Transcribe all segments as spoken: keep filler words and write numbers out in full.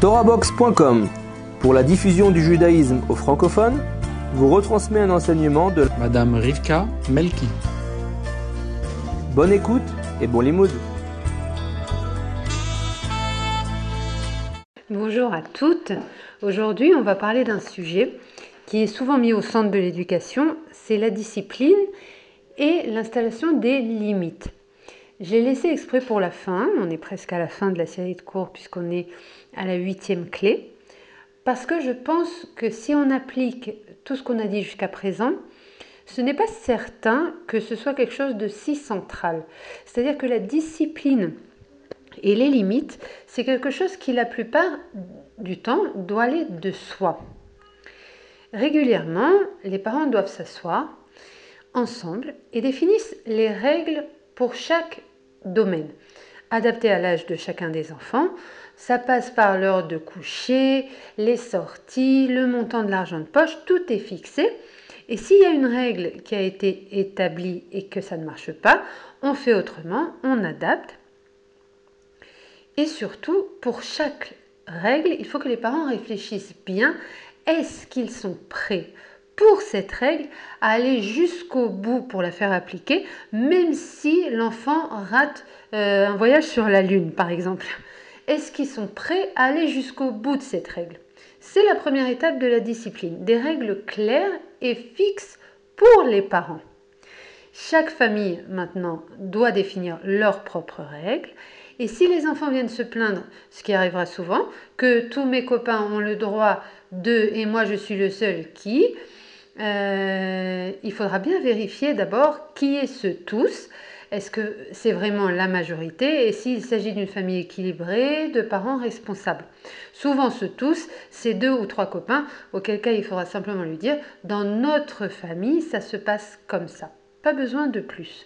Torahbox point com, pour la diffusion du judaïsme aux francophones, vous retransmet un enseignement de Madame Rivka Melki. Bonne écoute et bon limoud. Bonjour à toutes. Aujourd'hui, on va parler d'un sujet qui est souvent mis au centre de l'éducation, c'est la discipline et l'installation des limites. J'ai laissé exprès pour la fin, on est presque à la fin de la série de cours puisqu'on est à la huitième clé, parce que je pense que si on applique tout ce qu'on a dit jusqu'à présent, ce n'est pas certain que ce soit quelque chose de si central. C'est-à-dire que la discipline et les limites, c'est quelque chose qui la plupart du temps doit aller de soi. Régulièrement, les parents doivent s'asseoir ensemble et définissent les règles pour chaque domaine, adapté à l'âge de chacun des enfants. Ça passe par l'heure de coucher, les sorties, le montant de l'argent de poche, tout est fixé. Et s'il y a une règle qui a été établie et que ça ne marche pas, on fait autrement, on adapte. Et surtout, pour chaque règle, il faut que les parents réfléchissent bien. Est-ce qu'ils sont prêts pour cette règle à aller jusqu'au bout pour la faire appliquer, même si l'enfant rate euh, un voyage sur la Lune, par exemple? Est-ce qu'ils sont prêts à aller jusqu'au bout de cette règle? C'est la première étape de la discipline, des règles claires et fixes pour les parents. Chaque famille, maintenant, doit définir leurs propres règles. Et si les enfants viennent se plaindre, ce qui arrivera souvent, que tous mes copains ont le droit de et moi je suis le seul qui, euh, il faudra bien vérifier d'abord qui est ce tous. Est-ce que c'est vraiment la majorité et s'il s'agit d'une famille équilibrée, de parents responsables. Souvent ce tous, c'est deux ou trois copains, auquel cas il faudra simplement lui dire « dans notre famille, ça se passe comme ça ». Pas besoin de plus.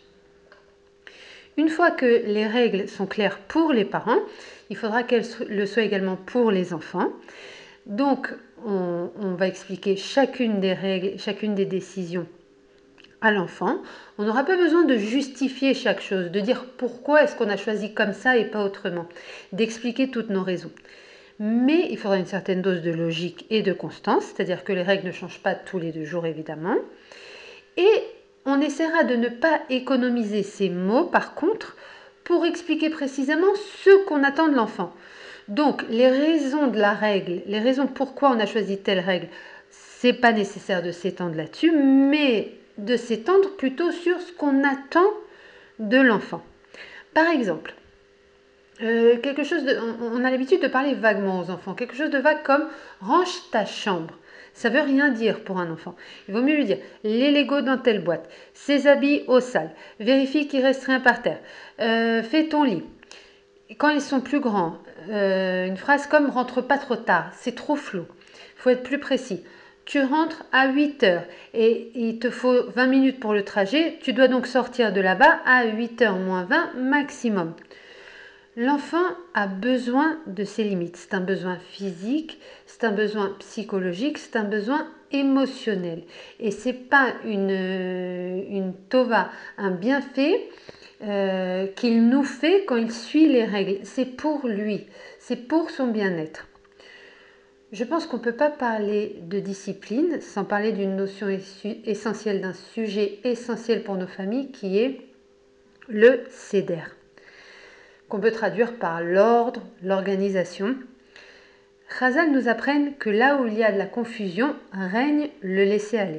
Une fois que les règles sont claires pour les parents, il faudra qu'elles le soient également pour les enfants. Donc, on, on va expliquer chacune des règles, chacune des décisions à l'enfant. On n'aura pas besoin de justifier chaque chose, de dire pourquoi est-ce qu'on a choisi comme ça et pas autrement, d'expliquer toutes nos raisons. Mais il faudra une certaine dose de logique et de constance, c'est-à-dire que les règles ne changent pas tous les deux jours évidemment. Et on essaiera de ne pas économiser ces mots, par contre, pour expliquer précisément ce qu'on attend de l'enfant. Donc, les raisons de la règle, les raisons pourquoi on a choisi telle règle, c'est pas nécessaire de s'étendre là-dessus, mais de s'étendre plutôt sur ce qu'on attend de l'enfant. Par exemple, euh, quelque chose de, on, on a l'habitude de parler vaguement aux enfants, quelque chose de vague comme « range ta chambre ». Ça veut rien dire pour un enfant. Il vaut mieux lui dire les Legos dans telle boîte, ses habits au sale, vérifie qu'il reste rien par terre, euh, fais ton lit. Quand ils sont plus grands, euh, une phrase comme rentre pas trop tard, c'est trop flou. Il faut être plus précis. Tu rentres à huit heures et il te faut vingt minutes pour le trajet, tu dois donc sortir de là-bas à huit heures moins vingt maximum. L'enfant a besoin de ses limites. C'est un besoin physique, c'est un besoin psychologique, c'est un besoin émotionnel. Et c'est pas une, une tova, un bienfait euh, qu'il nous fait quand il suit les règles. C'est pour lui, c'est pour son bien-être. Je pense qu'on ne peut pas parler de discipline sans parler d'une notion essentielle, d'un sujet essentiel pour nos familles qui est le seder, qu'on peut traduire par l'ordre, l'organisation. Chazal nous apprennent que là où il y a de la confusion, règne le laisser-aller.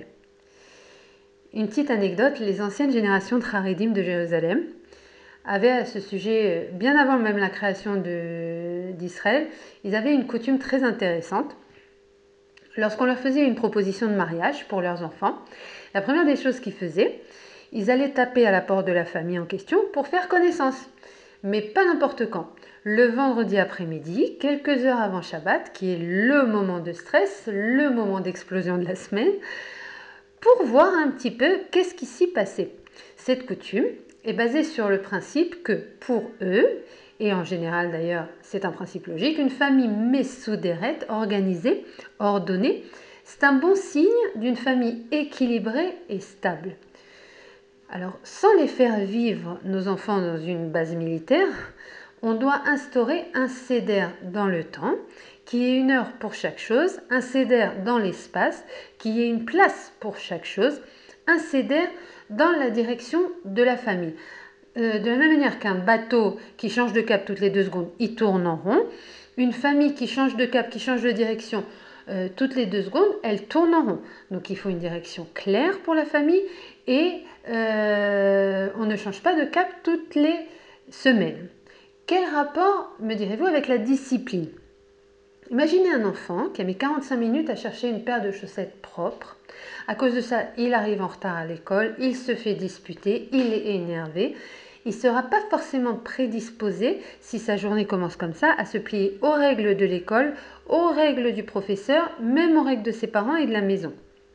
Une petite anecdote, les anciennes générations de Haredim de Jérusalem avaient à ce sujet, bien avant même la création de, d'Israël, ils avaient une coutume très intéressante. Lorsqu'on leur faisait une proposition de mariage pour leurs enfants, la première des choses qu'ils faisaient, ils allaient taper à la porte de la famille en question pour faire connaissance. Mais pas n'importe quand. Le vendredi après-midi, quelques heures avant Shabbat, qui est le moment de stress, le moment d'explosion de la semaine, pour voir un petit peu qu'est-ce qui s'y passait. Cette coutume est basée sur le principe que pour eux, et en général d'ailleurs c'est un principe logique, une famille messouderet, organisée, ordonnée, c'est un bon signe d'une famille équilibrée et stable. Alors, sans les faire vivre, nos enfants, dans une base militaire, on doit instaurer un seder dans le temps, qui est une heure pour chaque chose, un seder dans l'espace, qui est une place pour chaque chose, un seder dans la direction de la famille. Euh, de la même manière qu'un bateau qui change de cap toutes les deux secondes, il tourne en rond. Une famille qui change de cap, qui change de direction euh, toutes les deux secondes, elle tourne en rond. Donc il faut une direction claire pour la famille et euh, on ne change pas de cap toutes les semaines. Quel rapport, me direz-vous, avec la discipline? Imaginez un enfant qui a mis quarante-cinq minutes à chercher une paire de chaussettes propres. À cause de ça, il arrive en retard à l'école, il se fait disputer, il est énervé. Il ne sera pas forcément prédisposé, si sa journée commence comme ça, à se plier aux règles de l'école, aux règles du professeur, même aux règles de ses parents et de la maison.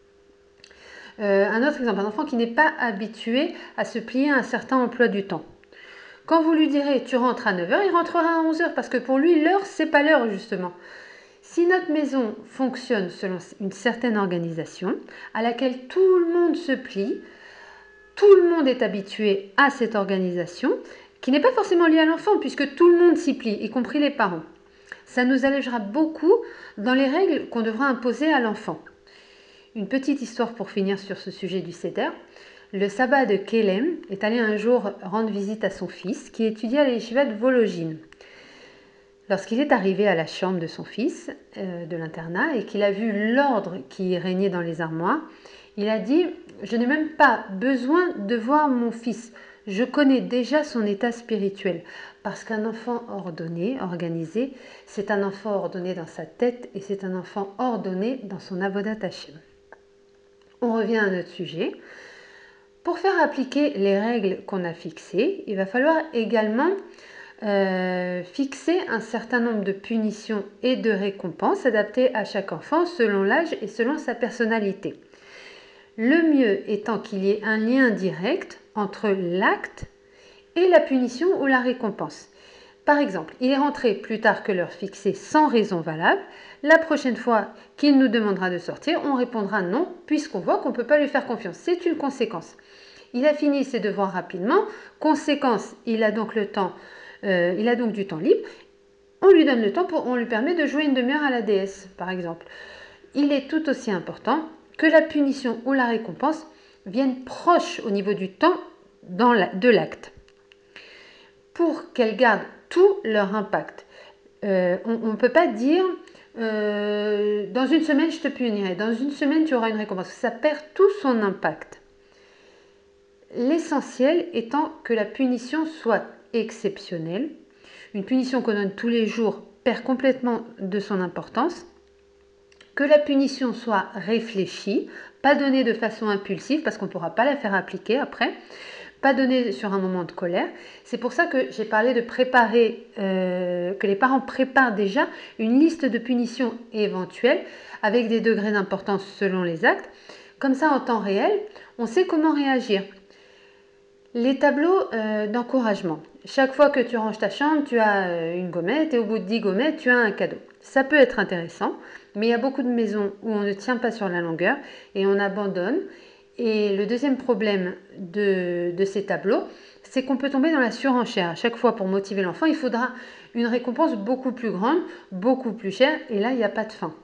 Euh, un autre exemple, un enfant qui n'est pas habitué à se plier à un certain emploi du temps. Quand vous lui direz « tu rentres à neuf heures », il rentrera à onze heures parce que pour lui, l'heure, c'est pas l'heure justement. Si notre maison fonctionne selon une certaine organisation à laquelle tout le monde se plie, tout le monde est habitué à cette organisation, qui n'est pas forcément liée à l'enfant, puisque tout le monde s'y plie, y compris les parents. Ça nous allégera beaucoup dans les règles qu'on devra imposer à l'enfant. Une petite histoire pour finir sur ce sujet du seder. Le sabbat de Kelem est allé un jour rendre visite à son fils, qui étudiait à l'Yeshiva de Volojine. Lorsqu'il est arrivé à la chambre de son fils, euh, de l'internat, et qu'il a vu l'ordre qui régnait dans les armoires, il a dit « Je n'ai même pas besoin de voir mon fils, je connais déjà son état spirituel. » Parce qu'un enfant ordonné, organisé, c'est un enfant ordonné dans sa tête et c'est un enfant ordonné dans son avodat Hashem. On revient à notre sujet. Pour faire appliquer les règles qu'on a fixées, il va falloir également euh, fixer un certain nombre de punitions et de récompenses adaptées à chaque enfant selon l'âge et selon sa personnalité. Le mieux étant qu'il y ait un lien direct entre l'acte et la punition ou la récompense. Par exemple, il est rentré plus tard que l'heure fixée sans raison valable. La prochaine fois qu'il nous demandera de sortir, on répondra non, puisqu'on voit qu'on ne peut pas lui faire confiance. C'est une conséquence. Il a fini ses devoirs rapidement. Conséquence, il a donc le temps, euh, il a donc du temps libre. On lui donne le temps, pour, on lui permet de jouer une demi-heure à la déesse, par exemple. Il est tout aussi important que la punition ou la récompense viennent proches au niveau du temps dans la, de l'acte, pour qu'elles gardent tout leur impact. Euh, on ne peut pas dire euh, dans une semaine je te punirai, dans une semaine tu auras une récompense. Ça perd tout son impact. L'essentiel étant que la punition soit exceptionnelle. Une punition qu'on donne tous les jours perd complètement de son importance. Que la punition soit réfléchie, pas donnée de façon impulsive parce qu'on ne pourra pas la faire appliquer après, pas donnée sur un moment de colère. C'est pour ça que j'ai parlé de préparer, euh, que les parents préparent déjà une liste de punitions éventuelles avec des degrés d'importance selon les actes. Comme ça, en temps réel, on sait comment réagir. Les tableaux euh, d'encouragement. Chaque fois que tu ranges ta chambre, tu as euh, une gommette et au bout de dix gommettes, tu as un cadeau. Ça peut être intéressant, mais il y a beaucoup de maisons où on ne tient pas sur la longueur et on abandonne. Et le deuxième problème de, de ces tableaux, c'est qu'on peut tomber dans la surenchère. À chaque fois, pour motiver l'enfant, il faudra une récompense beaucoup plus grande, beaucoup plus chère, et là, il n'y a pas de fin.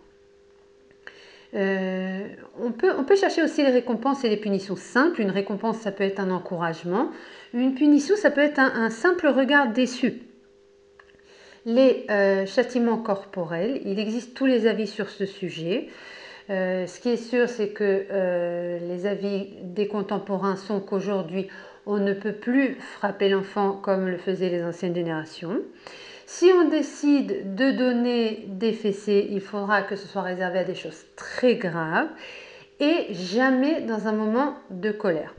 Euh, on, peut, on peut chercher aussi les récompenses et les punitions simples. Une récompense, ça peut être un encouragement. Une punition, ça peut être un, un simple regard déçu. Les euh, châtiments corporels, il existe tous les avis sur ce sujet. Euh, ce qui est sûr, c'est que euh, les avis des contemporains sont qu'aujourd'hui, on ne peut plus frapper l'enfant comme le faisaient les anciennes générations. Si on décide de donner des fessées, il faudra que ce soit réservé à des choses très graves et jamais dans un moment de colère.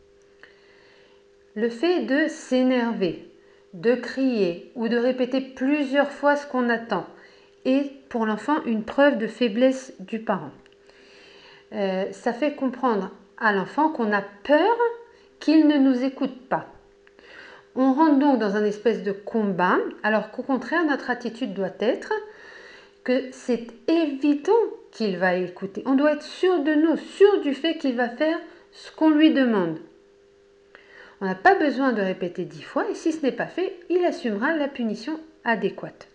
Le fait de s'énerver, de crier ou de répéter plusieurs fois ce qu'on attend est pour l'enfant une preuve de faiblesse du parent. Euh, ça fait comprendre à l'enfant qu'on a peur qu'il ne nous écoute pas. On rentre donc dans un espèce de combat, alors qu'au contraire, notre attitude doit être que c'est évident qu'il va écouter. On doit être sûr de nous, sûr du fait qu'il va faire ce qu'on lui demande. On n'a pas besoin de répéter dix fois et si ce n'est pas fait, il assumera la punition adéquate.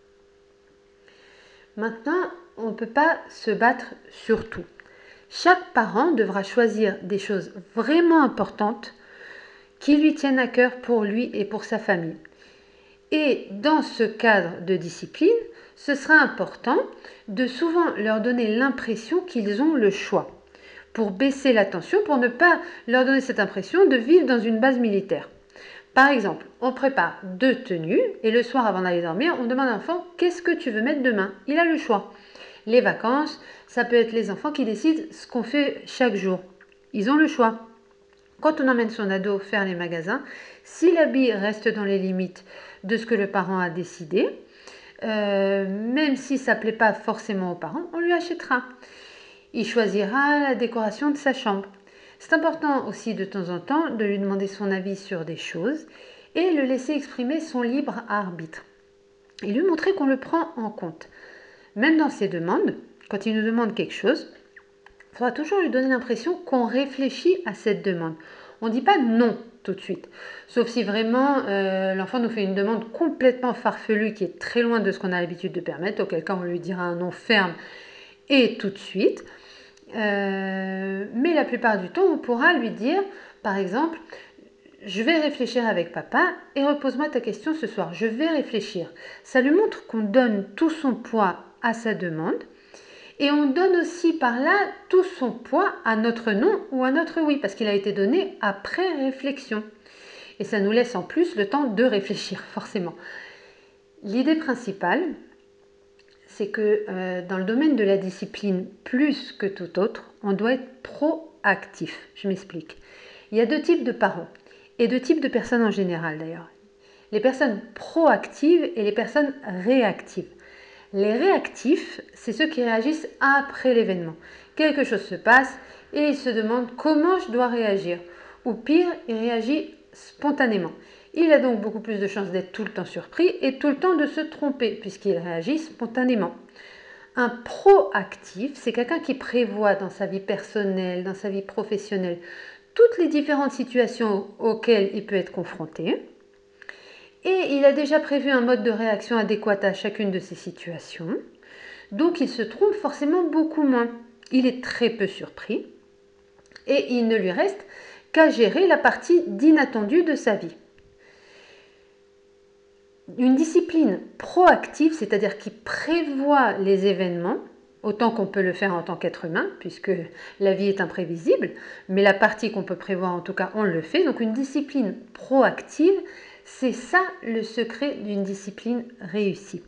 Maintenant, on ne peut pas se battre sur tout. Chaque parent devra choisir des choses vraiment importantes qui lui tiennent à cœur pour lui et pour sa famille. Et dans ce cadre de discipline, ce sera important de souvent leur donner l'impression qu'ils ont le choix, pour baisser la tension, pour ne pas leur donner cette impression de vivre dans une base militaire. Par exemple, on prépare deux tenues et le soir avant d'aller dormir, on demande à l'enfant « Qu'est-ce que tu veux mettre demain ?» Il a le choix. Les vacances, ça peut être les enfants qui décident ce qu'on fait chaque jour. Ils ont le choix. Quand on emmène son ado faire les magasins, si l'habit reste dans les limites de ce que le parent a décidé, euh, même si ça ne plaît pas forcément aux parents, on lui achètera. Il choisira la décoration de sa chambre. C'est important aussi de temps en temps de lui demander son avis sur des choses et le laisser exprimer son libre arbitre. Et lui montrer qu'on le prend en compte. Même dans ses demandes, quand il nous demande quelque chose, il faudra toujours lui donner l'impression qu'on réfléchit à cette demande. On ne dit pas non tout de suite. Sauf si vraiment euh, l'enfant nous fait une demande complètement farfelue qui est très loin de ce qu'on a l'habitude de permettre, auquel cas on lui dira un non ferme et tout de suite. Euh, mais la plupart du temps, on pourra lui dire, par exemple, je vais réfléchir avec papa et repose-moi ta question ce soir. Je vais réfléchir. Ça lui montre qu'on donne tout son poids à sa demande et on donne aussi par là tout son poids à notre non ou à notre oui parce qu'il a été donné après réflexion. Et ça nous laisse en plus le temps de réfléchir, forcément. L'idée principale, c'est que euh, dans le domaine de la discipline, plus que tout autre, on doit être proactif. Je m'explique. Il y a deux types de parents et deux types de personnes en général d'ailleurs. Les personnes proactives et les personnes réactives. Les réactifs, c'est ceux qui réagissent après l'événement. Quelque chose se passe et ils se demandent comment je dois réagir. Ou pire, il réagit spontanément. Il a donc beaucoup plus de chances d'être tout le temps surpris et tout le temps de se tromper puisqu'il réagit spontanément. Un proactif, c'est quelqu'un qui prévoit dans sa vie personnelle, dans sa vie professionnelle, toutes les différentes situations auxquelles il peut être confronté. Et il a déjà prévu un mode de réaction adéquat à chacune de ces situations. Donc il se trompe forcément beaucoup moins. Il est très peu surpris et il ne lui reste qu'à gérer la partie d'inattendu de sa vie. Une discipline proactive, c'est-à-dire qui prévoit les événements, autant qu'on peut le faire en tant qu'être humain, puisque la vie est imprévisible, mais la partie qu'on peut prévoir, en tout cas, on le fait. Donc une discipline proactive, c'est ça le secret d'une discipline réussie.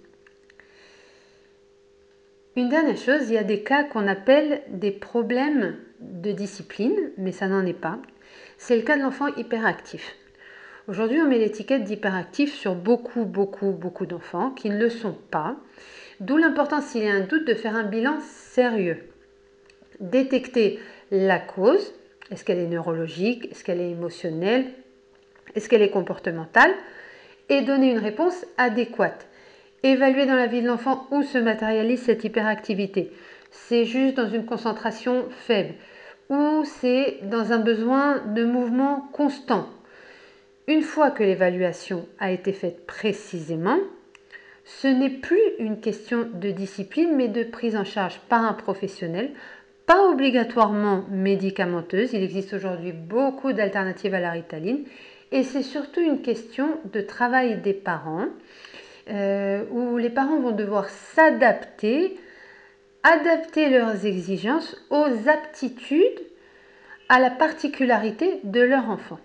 Une dernière chose, il y a des cas qu'on appelle des problèmes de discipline, mais ça n'en est pas. C'est le cas de l'enfant hyperactif. Aujourd'hui, on met l'étiquette d'hyperactif sur beaucoup, beaucoup, beaucoup d'enfants qui ne le sont pas. D'où l'importance, s'il y a un doute, de faire un bilan sérieux. Détecter la cause, est-ce qu'elle est neurologique, est-ce qu'elle est émotionnelle, est-ce qu'elle est comportementale, et donner une réponse adéquate. Évaluer dans la vie de l'enfant où se matérialise cette hyperactivité. C'est juste dans une concentration faible ou c'est dans un besoin de mouvement constant. Une fois que l'évaluation a été faite précisément, ce n'est plus une question de discipline, mais de prise en charge par un professionnel, pas obligatoirement médicamenteuse. Il existe aujourd'hui beaucoup d'alternatives à la Ritaline. Et c'est surtout une question de travail des parents, euh, où les parents vont devoir s'adapter, adapter leurs exigences aux aptitudes, à la particularité de leur enfant.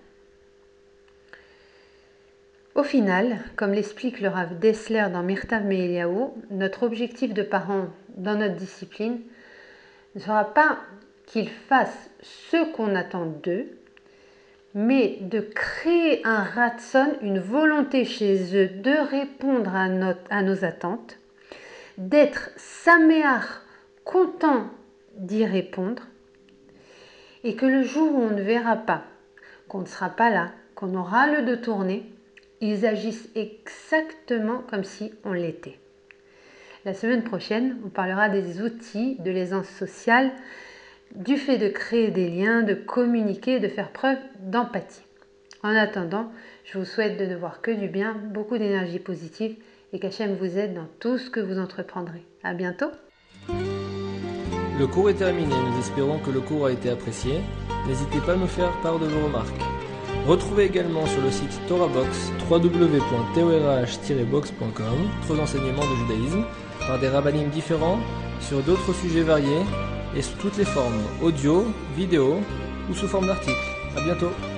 Au final, comme l'explique le Rav Dessler dans Mirtav Me'Eliaou, notre objectif de parents dans notre discipline ne sera pas qu'ils fassent ce qu'on attend d'eux, mais de créer un ratson, une volonté chez eux de répondre à, notre, à nos attentes, d'être saméach, content d'y répondre, et que le jour où on ne verra pas, qu'on ne sera pas là, qu'on aura le dos tourné, ils agissent exactement comme si on l'était. La semaine prochaine, on parlera des outils de l'aisance sociale, du fait de créer des liens, de communiquer, de faire preuve d'empathie. En attendant, je vous souhaite de ne voir que du bien, beaucoup d'énergie positive et qu'Hachem vous aide dans tout ce que vous entreprendrez. À bientôt. Le cours est terminé, nous espérons que le cours a été apprécié. N'hésitez pas à nous faire part de vos remarques. Retrouvez également sur le site TorahBox w w w point torah tiret box point com d'autres enseignements de judaïsme par des rabbinim différents sur d'autres sujets variés et sous toutes les formes, audio, vidéo ou sous forme d'articles. À bientôt.